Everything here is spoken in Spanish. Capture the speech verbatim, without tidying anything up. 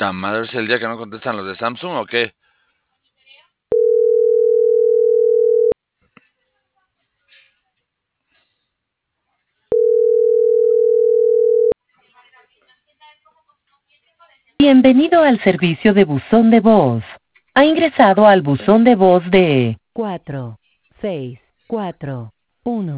¿Tan madre es el día que no contestan los de Samsung o qué? Bienvenido al servicio de buzón de voz. Ha ingresado al buzón de voz de cuatro seis cuatro uno.